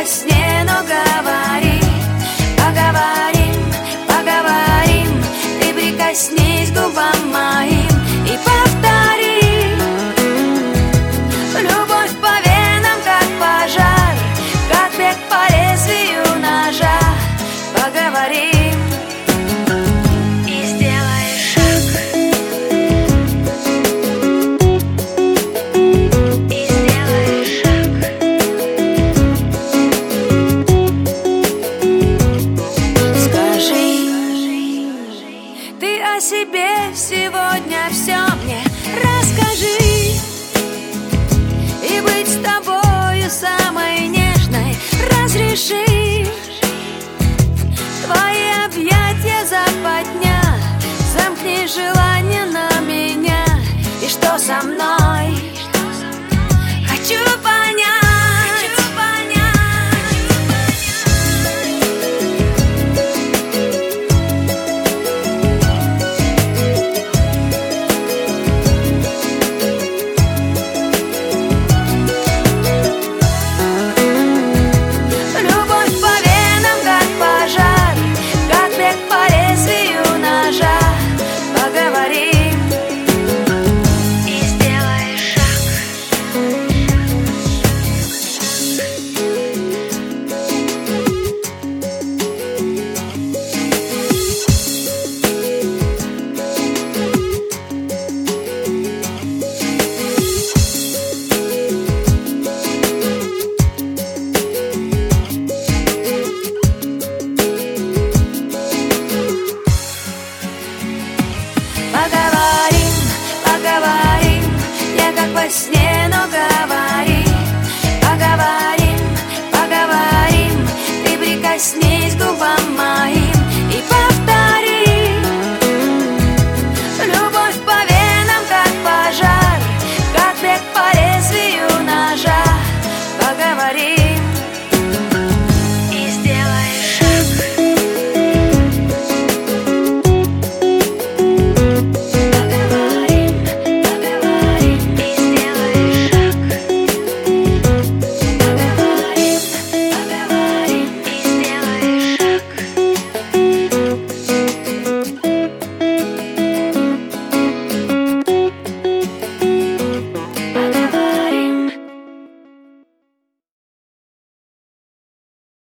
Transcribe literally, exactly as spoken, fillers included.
сне, но говори. Поговорим, поговорим, ты прикоснись к губам моим и повтори. Любовь по венам, как пожар, как бег по лезвию ножа. Поговорим и сделай шаг, и сделай шаг. Скажи, ты о себе сегодня все мне расскажи. И быть с тобою самой нежной разреши. Твои объятия западня